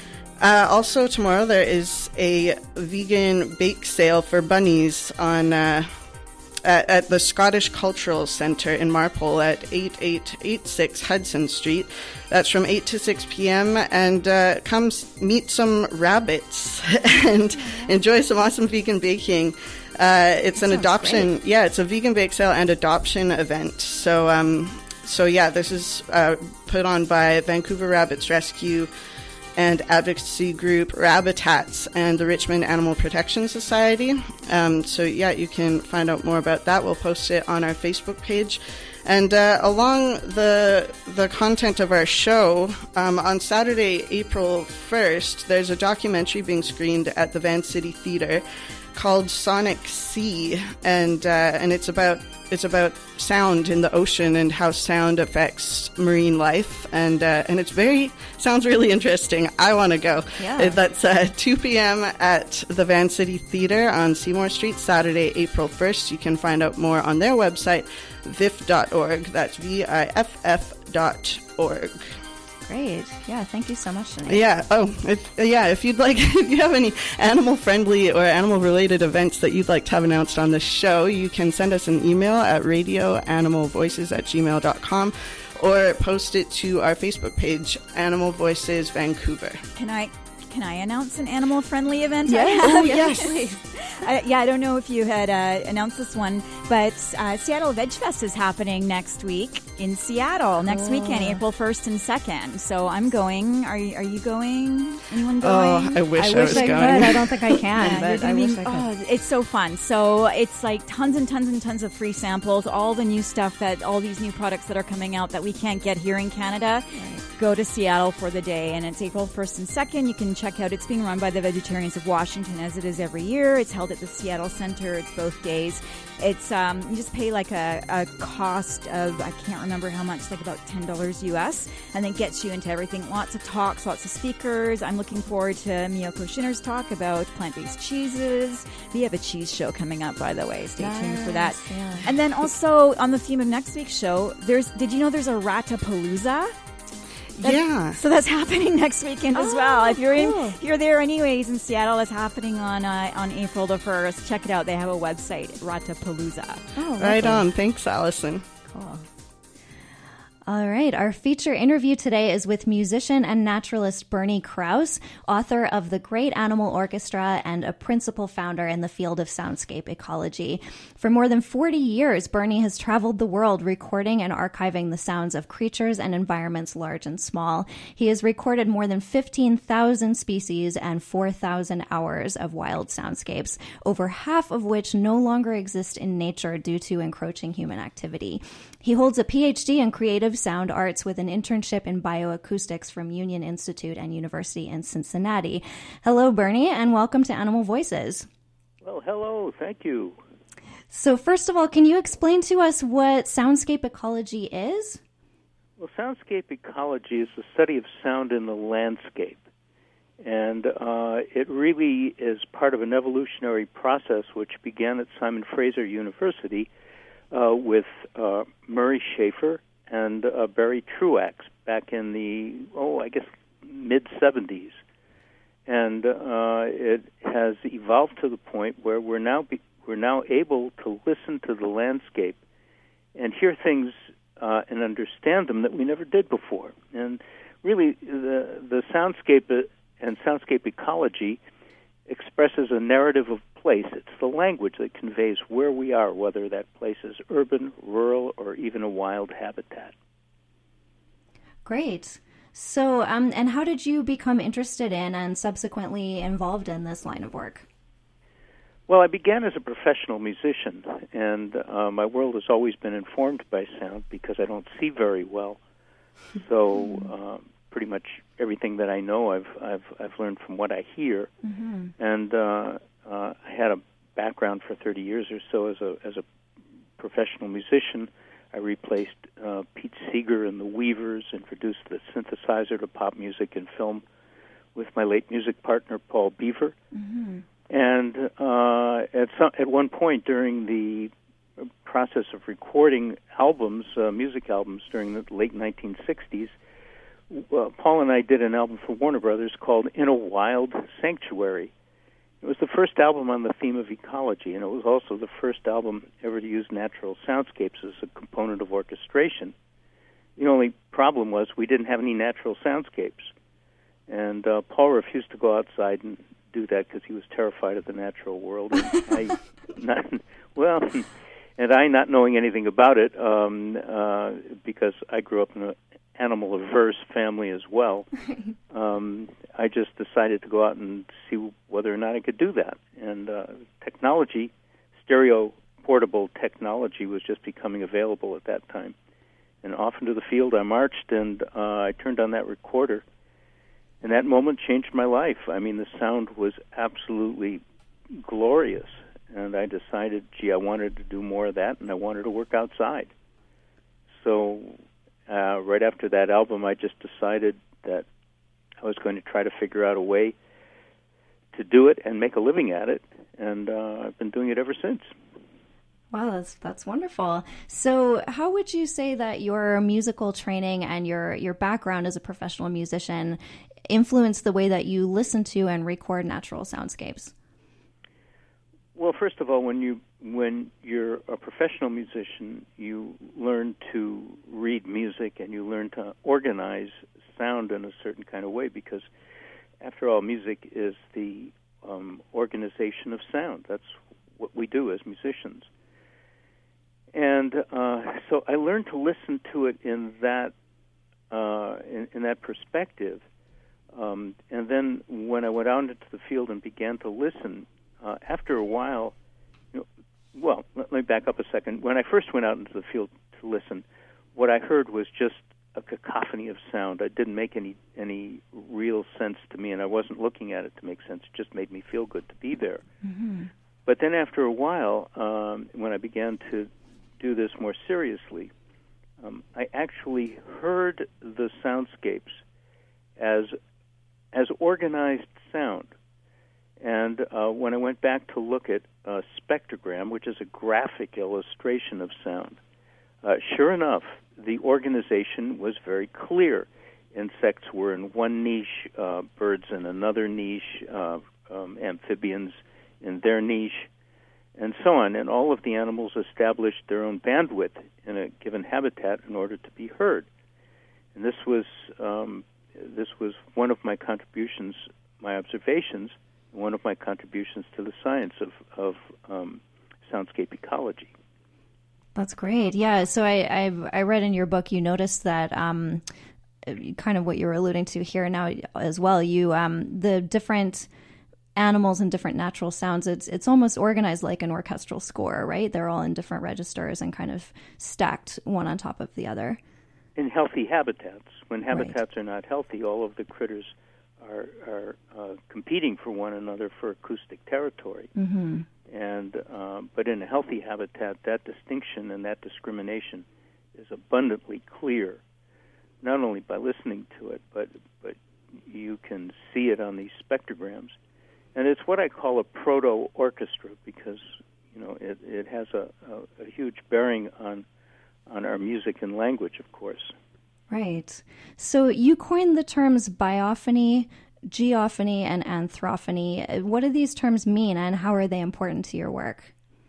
Uh, also, tomorrow there is a vegan bake sale for bunnies on uh, at, at the Scottish Cultural Centre in Marpole at eighty-eight eighty-six Hudson Street. That's from eight to six p.m. And uh, come meet some rabbits and enjoy some awesome vegan baking. Uh, it's That an sounds adoption, great. yeah, it's a vegan bake sale and adoption event. So, um, so yeah, this is uh, put on by Vancouver Rabbits Rescue and advocacy group Rabbitats and the Richmond Animal Protection Society. Um, so yeah, you can find out more about that. We'll post it on our Facebook page. And uh, along the the content of our show, um, on Saturday, April first, there's a documentary being screened at the Van City Theatre called Sonic Sea, and uh, and it's about it's about sound in the ocean and how sound affects marine life, and uh, and it's very sounds really interesting. I want to go. Yeah. That's uh, two p.m. at the Van City Theatre on Seymour Street, Saturday, April first. You can find out more on their website, V I F dot org. That's V I F F dot org. Great. Yeah, thank you so much, Sinead. Yeah. Oh, if, yeah. If you'd like, if you have any animal-friendly or animal-related events that you'd like to have announced on the show, you can send us an email at radio animal voices at gmail dot com or post it to our Facebook page, Animal Voices Vancouver. Can I can I announce an animal-friendly event? Yes. I have? Oh, yes. I, yeah, I don't know if you had uh, announced this one, but uh, Seattle Veg Fest is happening next week in Seattle, next Cool. weekend, April first and second. So I'm going. Are you, are you going? Anyone Oh, going? I wish I, I wish was I going. could. I don't think I can, Yeah, but you're I gonna wish be- I could. oh, it's so fun. So it's like tons and tons and tons of free samples, all the new stuff that, all these new products that are coming out that we can't get here in Canada. Go to Seattle for the day, and it's April first and second. You can check out, it's being run by the Vegetarians of Washington, as it is every year. It's held at the Seattle Center. It's both days. It's, um, you just pay like a, a cost of, I can't remember how much, like about ten dollars U S, and it gets you into everything. Lots of talks, lots of speakers. I'm looking forward to Miyoko Shinner's talk about plant-based cheeses. We have a cheese show coming up, by the way. Stay tuned for that. Yes, yeah. And then also, on the theme of next week's show, there's, did you know there's a Ratapalooza? That- Yeah. So that's happening next weekend as Oh, well. If you're cool. in, you're there anyways in Seattle. It's happening on uh, on April the first. Check it out. They have a website, Ratapalooza. Oh, Right lovely. on. Thanks, Allison. Cool. All right. Our feature interview today is with musician and naturalist Bernie Krause, author of The Great Animal Orchestra and a principal founder in the field of soundscape ecology. For more than forty years, Bernie has traveled the world recording and archiving the sounds of creatures and environments large and small. He has recorded more than fifteen thousand species and four thousand hours of wild soundscapes, over half of which no longer exist in nature due to encroaching human activity. He holds a P H D in creative sound arts with an internship in bioacoustics from Union Institute and University in Cincinnati. Hello, Bernie, and welcome to Animal Voices. Well, hello. Thank you. So first of all, can you explain to us what soundscape ecology is? Well, soundscape ecology is the study of sound in the landscape. And uh, it really is part of an evolutionary process which began at Simon Fraser University uh, with uh, Murray Schafer and uh, Barry Truax back in the, oh, I guess, mid-seventies. And uh, it has evolved to the point where we're now be, we're now able to listen to the landscape and hear things uh, and understand them that we never did before. And really, the the soundscape and soundscape ecology expresses a narrative of place. It's the language that conveys where we are, whether that place is urban, rural, or even a wild habitat. Great. So, um, and how did you become interested in and subsequently involved in this line of work? Well, I began as a professional musician, and uh, my world has always been informed by sound because I don't see very well. So, uh, pretty much everything that I know, I've I've I've learned from what I hear, mm-hmm. and uh, uh, I had a background for thirty years or so as a as a professional musician. I replaced uh, Pete Seeger and the Weavers, introduced the synthesizer to pop music and film with my late music partner Paul Beaver, mm-hmm. and uh, at some at one point during the process of recording albums, uh, music albums during the late nineteen sixties. Well, Paul and I did an album for Warner Brothers called In a Wild Sanctuary. It was the first album on the theme of ecology, and it was also the first album ever to use natural soundscapes as a component of orchestration. The only problem was we didn't have any natural soundscapes, and uh, Paul refused to go outside and do that because he was terrified of the natural world. And I, not, well, and I, not knowing anything about it, um, uh, because I grew up in a animal-averse family as well, um, I just decided to go out and see whether or not I could do that. And uh, technology, stereo portable technology, was just becoming available at that time. And off into the field I marched, and uh, I turned on that recorder. And that moment changed my life. I mean, the sound was absolutely glorious. And I decided, gee, I wanted to do more of that, and I wanted to work outside. So Uh, right after that album, I just decided that I was going to try to figure out a way to do it and make a living at it, and uh, I've been doing it ever since. Wow, that's that's wonderful. So how would you say that your musical training and your, your background as a professional musician influenced the way that you listen to and record natural soundscapes? Well, first of all, when you when you're a professional musician, you learn to read music and you learn to organize sound in a certain kind of way because, after all, music is the um, organization of sound. That's what we do as musicians. And uh, so I learned to listen to it in that uh, in, in that perspective. Um, and then when I went out into the field and began to listen, Uh, after a while, you know, well, let, let me back up a second. When I first went out into the field to listen, what I heard was just a cacophony of sound. It didn't make any any real sense to me, and I wasn't looking at it to make sense. It just made me feel good to be there. Mm-hmm. But then after a while, um, when I began to do this more seriously, um, I actually heard the soundscapes as as organized sound. And uh, when I went back to look at uh, spectrogram, which is a graphic illustration of sound, uh, sure enough, the organization was very clear. Insects were in one niche, uh, birds in another niche, uh, um, amphibians in their niche, and so on. And all of the animals established their own bandwidth in a given habitat in order to be heard. And this was um, this was one of my contributions, my observations, one of my contributions to the science of, of um, soundscape ecology. That's great. Yeah. So I, I I read in your book, you noticed that um, kind of what you were alluding to here now as well. You um, the different animals and different natural sounds. It's it's almost organized like an orchestral score, right? They're all in different registers and kind of stacked one on top of the other. In healthy habitats, when habitats Right. are not healthy, all of the critters are are uh, competing for one another for acoustic territory. Mm-hmm. And um, but in a healthy habitat, that distinction and that discrimination is abundantly clear, not only by listening to it, but but you can see it on these spectrograms. And it's what I call a proto-orchestra because you know it, it has a, a, a huge bearing on on our music and language, of course. Right. So you coined the terms biophony, geophony, and anthrophony. What do these terms mean, and how are they important to your work?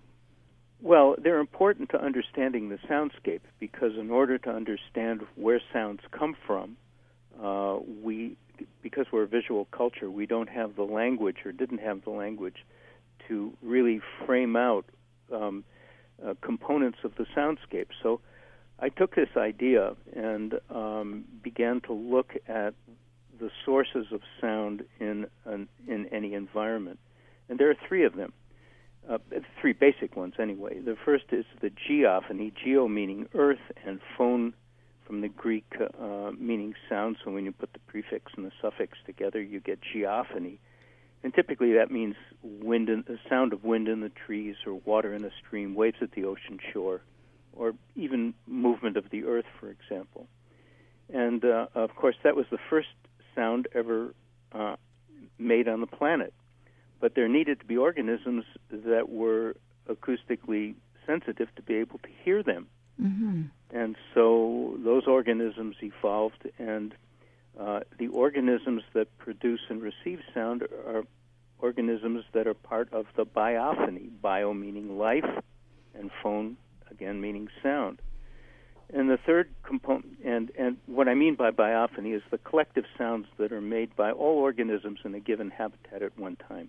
Well, they're important to understanding the soundscape because in order to understand where sounds come from, uh, we, because we're a visual culture, we don't have the language or didn't have the language to really frame out um, uh, components of the soundscape. So I took this idea and um, began to look at the sources of sound in an, in any environment. And there are three of them, uh, three basic ones anyway. The first is the geophony, geo meaning earth, and phone from the Greek uh, meaning sound. So when you put the prefix and the suffix together, you get geophony. And typically that means wind in, the sound of wind in the trees or water in a stream, waves at the ocean shore, or even movement of the earth, for example. And, uh, of course, that was the first sound ever uh, made on the planet. But there needed to be organisms that were acoustically sensitive to be able to hear them. Mm-hmm. And so those organisms evolved, and uh, the organisms that produce and receive sound are organisms that are part of the biophony, bio meaning life, and phone, again, meaning sound. And the third component, and, and what I mean by biophony is the collective sounds that are made by all organisms in a given habitat at one time.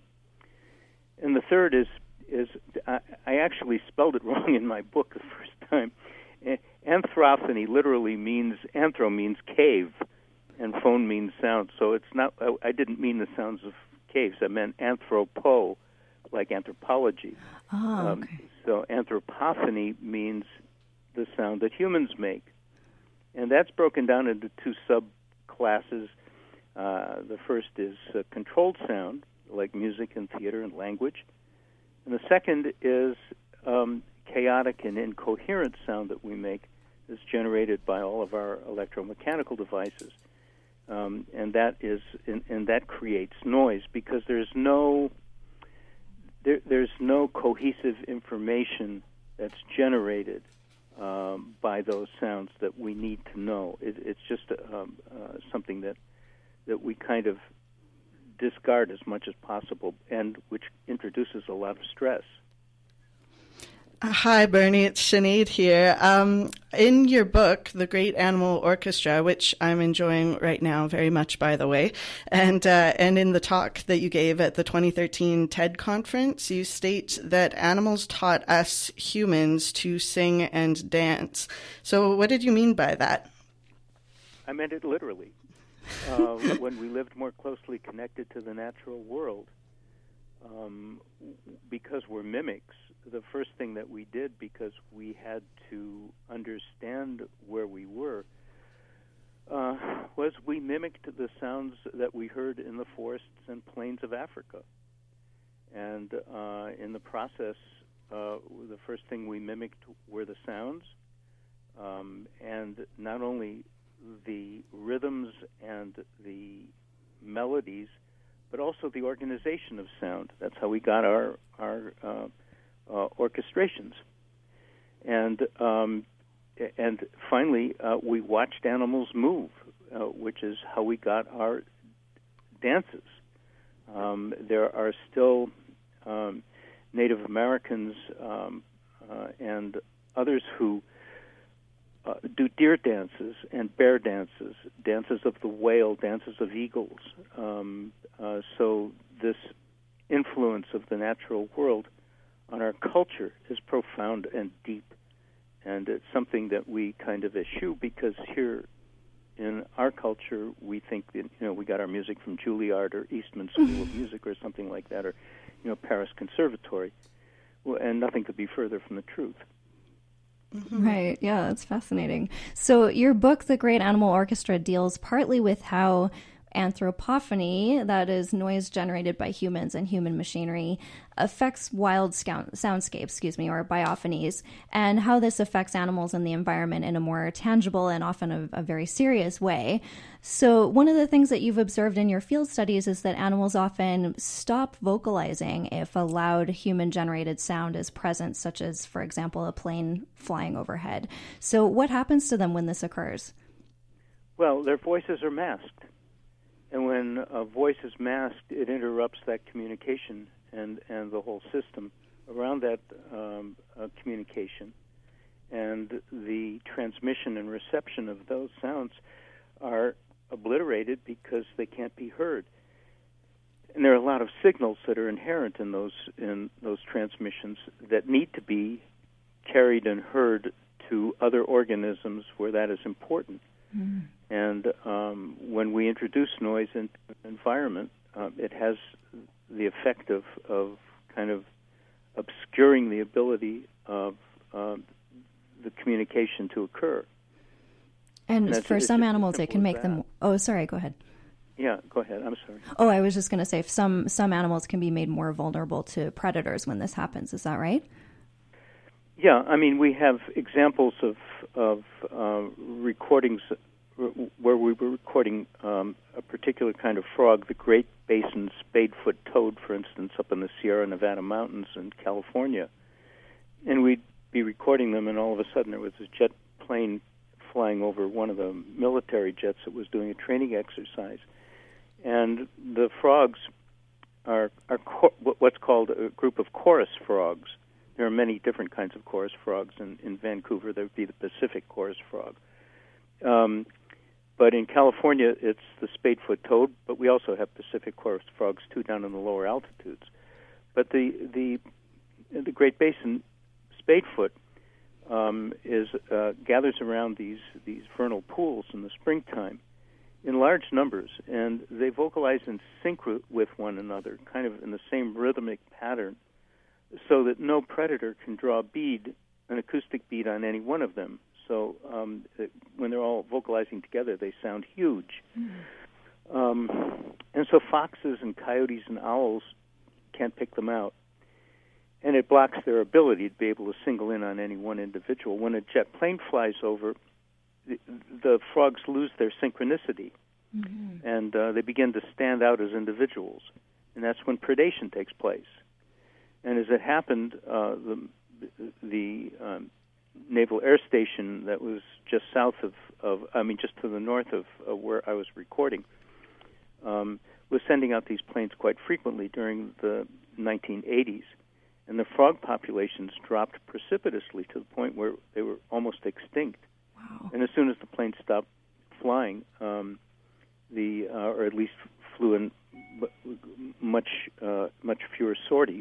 And the third is, is I, I actually spelled it wrong in my book the first time. Anthrophony literally means, anthro means cave, and phone means sound. So it's not, I, I didn't mean the sounds of caves. I meant anthropo, like anthropology. Oh, Um, okay. so anthropophony means the sound that humans make. And that's broken down into two subclasses. Uh, the first is uh, controlled sound, like music and theater and language. And the second is um, chaotic and incoherent sound that we make is generated by all of our electromechanical devices. Um, and that is, and, and that creates noise because there's no, there, there's no cohesive information that's generated um, by those sounds that we need to know. It, it's just um, uh, something that that we kind of discard as much as possible, and which introduces a lot of stress. Hi, Bernie. It's Sinead here. Um, in your book, The Great Animal Orchestra, which I'm enjoying right now very much, by the way, and uh, and in the talk that you gave at the twenty thirteen TED conference, you state that animals taught us humans to sing and dance. So what did you mean by that? I meant it literally. Uh, when we lived more closely connected to the natural world, um, because we're mimics, the first thing that we did, because we had to understand where we were, uh, was we mimicked the sounds that we heard in the forests and plains of Africa. And uh, in the process, uh, the first thing we mimicked were the sounds, um, and not only the rhythms and the melodies, but also the organization of sound. That's how we got our our uh, uh, orchestrations. And um, and finally, uh, we watched animals move, uh, which is how we got our dances. Um, there are still um, Native Americans um, uh, and others who uh, do deer dances and bear dances, dances of the whale, dances of eagles. Um, uh, so this influence of the natural world on our culture is profound and deep. And it's something that we kind of eschew because here in our culture, we think that, you know, we got our music from Juilliard or Eastman School of Music or something like that, or, you know, Paris Conservatory. Well, and nothing could be further from the truth. Mm-hmm. Right. Yeah, that's fascinating. So your book, The Great Animal Orchestra, deals partly with how anthropophony, that is noise generated by humans and human machinery, affects wild scout- soundscapes, excuse me, or biophonies, and how this affects animals and the environment in a more tangible and often a, a very serious way. So one of the things that you've observed in your field studies is that animals often stop vocalizing if a loud human-generated sound is present, such as, for example, a plane flying overhead. So what happens to them when this occurs? Well, their voices are masked. And when a voice is masked, it interrupts that communication and, and the whole system around that um, uh, communication. And the transmission and reception of those sounds are obliterated because they can't be heard. And there are a lot of signals that are inherent in those in those transmissions that need to be carried and heard to other organisms where that is important. Mm. And um, when we introduce noise into the environment, uh, it has the effect of, of kind of obscuring the ability of uh, the communication to occur. And, and for some animals, it can make them... Oh, sorry, go ahead. Yeah, go ahead. I'm sorry. Oh, I was just going to say, some some animals can be made more vulnerable to predators when this happens. Is that right? Yeah, I mean, we have examples of, of uh, recordings where we were recording um, a particular kind of frog, the Great Basin spadefoot toad, for instance, up in the Sierra Nevada mountains in California. And we'd be recording them, and all of a sudden there was a jet plane flying over one of the military jets that was doing a training exercise. And the frogs are, are co- what's called a group of chorus frogs. There are many different kinds of chorus frogs. In, in Vancouver, there would be the Pacific chorus frog. Um, but in California, it's the spadefoot toad, but we also have Pacific chorus frogs, too, down in the lower altitudes. But the the, the Great Basin spadefoot um, is uh, gathers around these, these vernal pools in the springtime in large numbers, and they vocalize in sync with one another, kind of in the same rhythmic pattern, so that no predator can draw a bead, an acoustic bead on any one of them. So um, it, when they're all vocalizing together, they sound huge. Mm-hmm. Um, and so foxes and coyotes and owls can't pick them out. And it blocks their ability to be able to single in on any one individual. When a jet plane flies over, the, the frogs lose their synchronicity, mm-hmm. and uh, they begin to stand out as individuals. And that's when predation takes place. And as it happened, uh, the, the um, Naval Air Station that was just south of, of I mean, just to the north of uh, where I was recording, um, was sending out these planes quite frequently during the nineteen eighties. And the frog populations dropped precipitously to the point where they were almost extinct. Wow. And as soon as the plane stopped flying, um, the uh, or at least flew in much uh, much fewer sorties,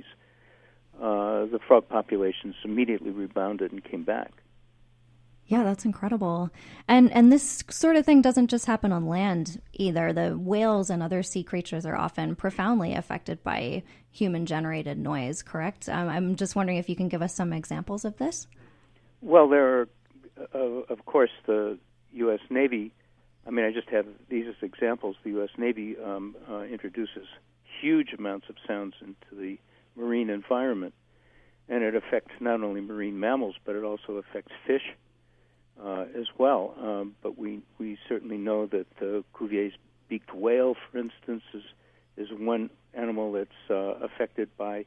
uh, the frog populations immediately rebounded and came back. Yeah, that's incredible. And and this sort of thing doesn't just happen on land either. The whales and other sea creatures are often profoundly affected by human-generated noise, correct? Um, I'm just wondering if you can give us some examples of this. Well, there are, uh, of course, the U S Navy. I mean, I just have these as examples. The U S Navy um, uh, introduces huge amounts of sounds into the marine environment, and it affects not only marine mammals, but it also affects fish uh, as well. Um, but we, we certainly know that the Cuvier's beaked whale, for instance, is, is one animal that's uh, affected by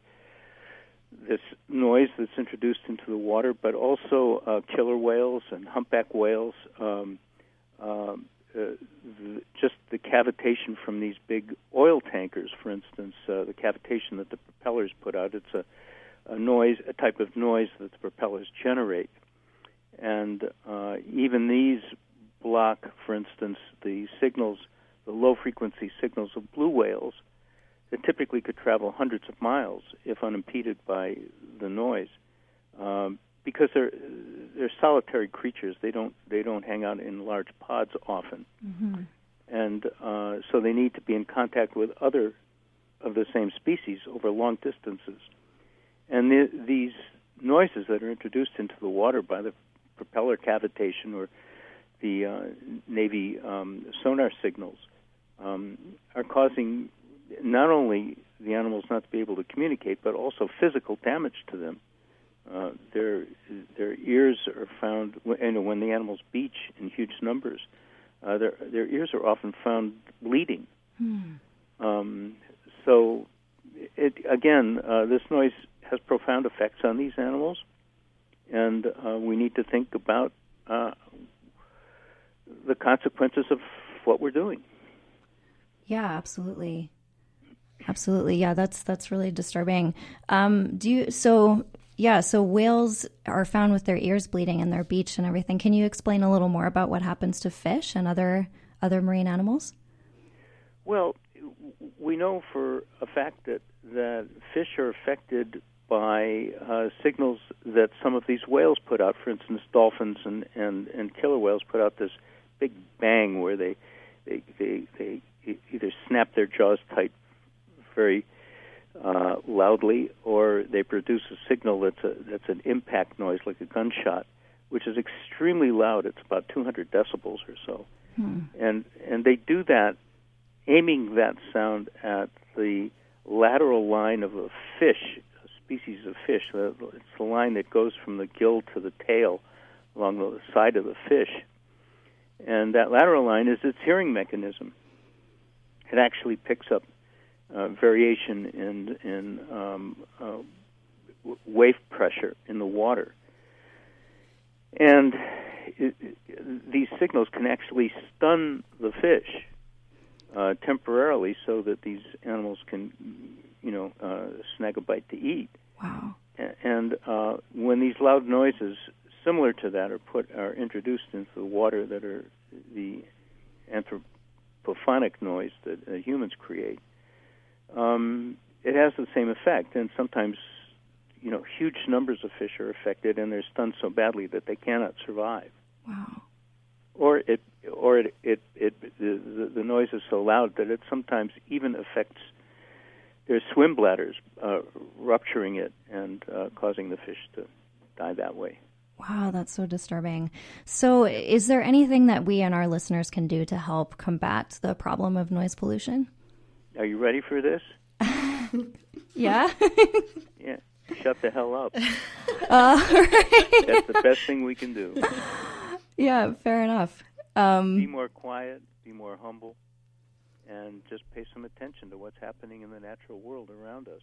this noise that's introduced into the water, but also uh, killer whales and humpback whales. Um, um, uh, the, just the cavitation from these big oil tankers, for instance, uh, the cavitation that the propellers put out, it's a, a noise, a type of noise that the propellers generate. And uh, even these block, for instance, the signals, the low-frequency signals of blue whales that typically could travel hundreds of miles if unimpeded by the noise, um, because they're they're solitary creatures. They don't they don't hang out in large pods often, Mm-hmm. and uh, so they need to be in contact with other of the same species over long distances. And the, these noises that are introduced into the water by the propeller cavitation or the uh, Navy um, sonar signals um, are causing not only the animals not to be able to communicate, but also physical damage to them. Uh, their their ears are found, and when the animals beach in huge numbers, uh, their their ears are often found bleeding. Hmm. Um, so, it, again, uh, this noise has profound effects on these animals, and uh, we need to think about uh, the consequences of what we're doing. Yeah, absolutely. Absolutely. Yeah, that's that's really disturbing. Um, do you so yeah, so whales are found with their ears bleeding in their beach and everything. Can you explain a little more about what happens to fish and other other marine animals? Well, we know for a fact that, that fish are affected by uh, signals that some of these whales put out. For instance, dolphins and, and, and killer whales put out this big bang where they they, they, they either snap their jaws tight very uh, loudly, or they produce a signal that's a, that's an impact noise like a gunshot, which is extremely loud. It's about two hundred decibels or so. Hmm. And and they do that, aiming that sound at the lateral line of a fish, a species of fish. It's the line that goes from the gill to the tail along the side of the fish. And that lateral line is its hearing mechanism. It actually picks up uh, variation in, in um, uh, wave pressure in the water. And it, it, these signals can actually stun the fish uh, temporarily so that these animals can, you know, uh, snag a bite to eat. Wow. And uh, when these loud noises similar to that are put are introduced into the water that are the anthropophonic noise that uh, humans create, um, it has the same effect. And sometimes, you know, huge numbers of fish are affected, and they're stunned so badly that they cannot survive. Wow. Or it, or it, it, it the, the, the noise is so loud that it sometimes even affects their swim bladders, uh, rupturing it and uh, causing the fish to die that way. Wow, that's so disturbing. So is there anything that we and our listeners can do to help combat the problem of noise pollution? Are you ready for this? Yeah? Yeah. Shut the hell up. Uh, right. That's the best thing we can do. Yeah, fair enough. Um, be more quiet, be more humble, and just pay some attention to what's happening in the natural world around us.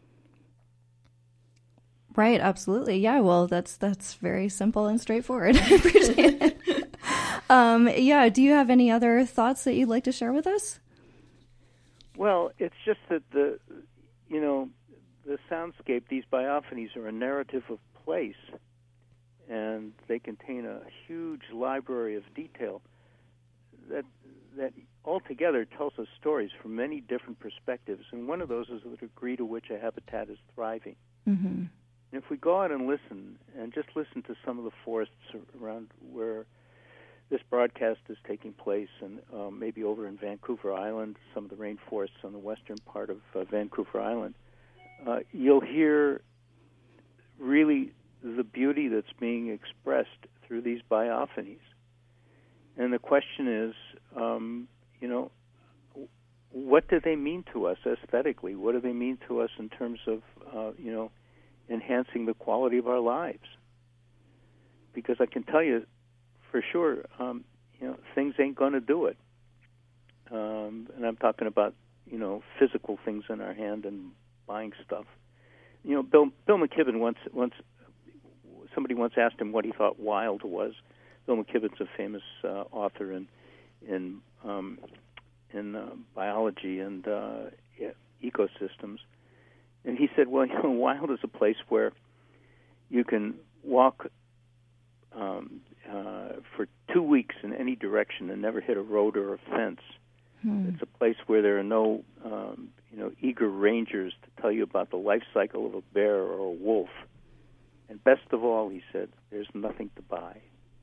Right, absolutely. Yeah, well, that's that's very simple and straightforward. I appreciate it. Um, yeah, do you have any other thoughts that you'd like to share with us? Well, it's just that the, you know, the soundscape, these biophonies are a narrative of place, and they contain a huge library of detail that that altogether tells us stories from many different perspectives, and one of those is the degree to which a habitat is thriving. Mm-hmm. And if we go out and listen, and just listen to some of the forests around where this broadcast is taking place, and um, maybe over in Vancouver Island, some of the rainforests on the western part of uh, Vancouver Island, uh, you'll hear really the beauty that's being expressed through these biophonies. And the question is, um, you know, what do they mean to us aesthetically? What do they mean to us in terms of, uh, you know, enhancing the quality of our lives? Because I can tell you for sure, um, you know, things ain't going to do it. Um, and I'm talking about, you know, physical things in our hand and buying stuff. You know, Bill Bill McKibben once once somebody once asked him what he thought wild was. Bill McKibben's a famous uh, author in in um, in uh, biology and uh, ecosystems. And he said, well, you know, wild is a place where you can walk um, uh, for two weeks in any direction and never hit a road or a fence. Hmm. It's a place where there are no, um, you know, eager rangers to tell you about the life cycle of a bear or a wolf. And best of all, he said, there's nothing to buy.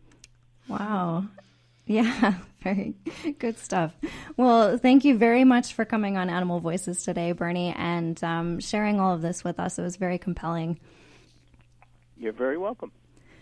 Wow. Yeah, very good stuff. Well, thank you very much for coming on Animal Voices today, Bernie, and um, sharing all of this with us. It was very compelling. You're very welcome.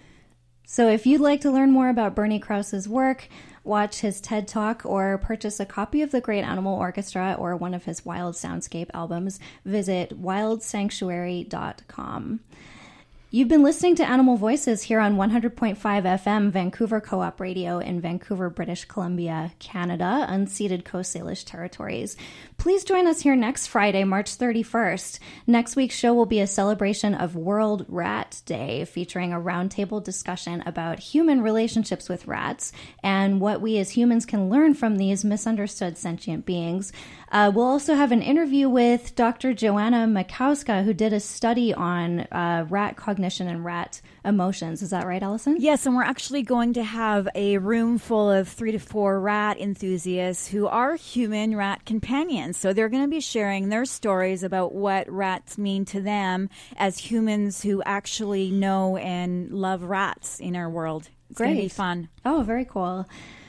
So if you'd like to learn more about Bernie Krause's work, watch his TED Talk, or purchase a copy of The Great Animal Orchestra or one of his Wild Soundscape albums, visit wild sanctuary dot com. You've been listening to Animal Voices here on one hundred point five F M Vancouver Co-op Radio in Vancouver, British Columbia, Canada, unceded Coast Salish territories. Please join us here next Friday, March thirty-first. Next week's show will be a celebration of World Rat Day, featuring a roundtable discussion about human relationships with rats and what we as humans can learn from these misunderstood sentient beings. Uh, we'll also have an interview with Doctor Joanna Makowska, who did a study on uh, rat cognition and rat emotions. Is that right, Allison? Yes, and we're actually going to have a room full of three to four rat enthusiasts who are human rat companions. So they're going to be sharing their stories about what rats mean to them as humans who actually know and love rats in our world. It's going to be fun. Oh, very cool.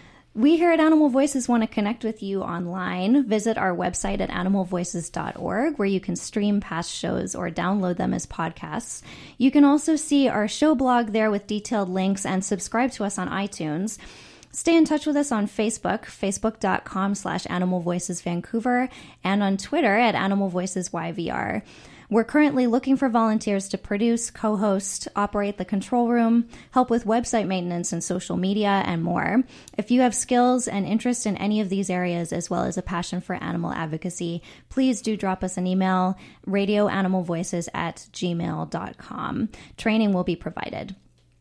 We here at Animal Voices want to connect with you online. Visit our website at animal voices dot org, where you can stream past shows or download them as podcasts. You can also see our show blog there with detailed links and subscribe to us on iTunes. Stay in touch with us on Facebook, facebook.com slash Animal Voices Vancouver, and on Twitter at Animal Voices Y V R. We're currently looking for volunteers to produce, co-host, operate the control room, help with website maintenance and social media, and more. If you have skills and interest in any of these areas, as well as a passion for animal advocacy, please do drop us an email, radioanimalvoices at gmail dot com. Training will be provided.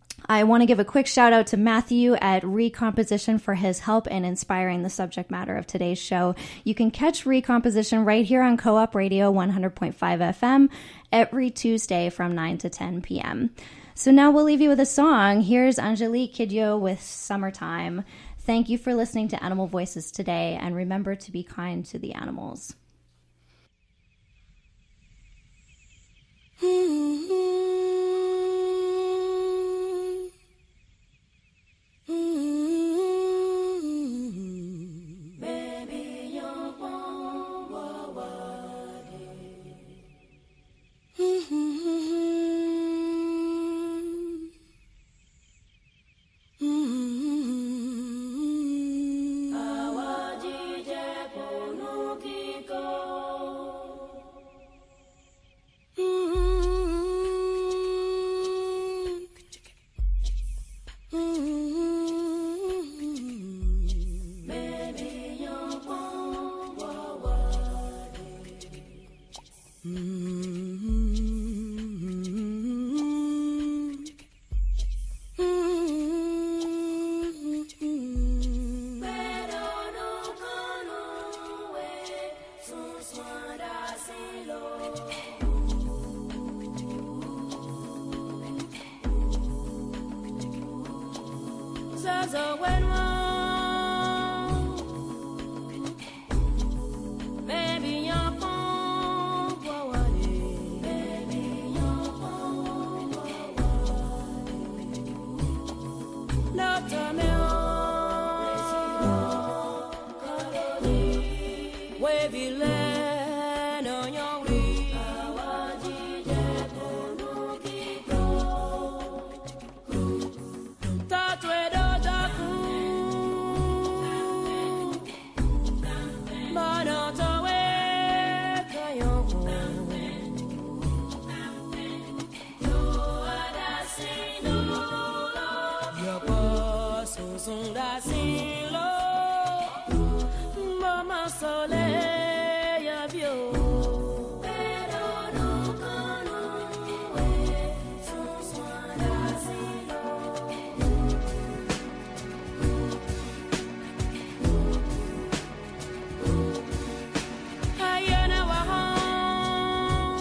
I want to give a quick shout out to Matthew at Recomposition for his help in inspiring the subject matter of today's show. You can catch Recomposition right here on Co-op Radio one hundred point five F M every Tuesday from nine to ten p.m. So now we'll leave you with a song. Here's Angelique Kidjo with Summertime. Thank you for listening to Animal Voices today, and remember to be kind to the animals.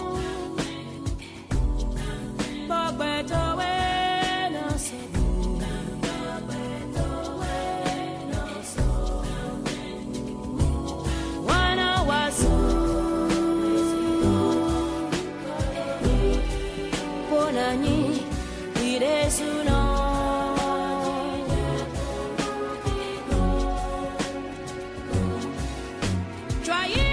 But trying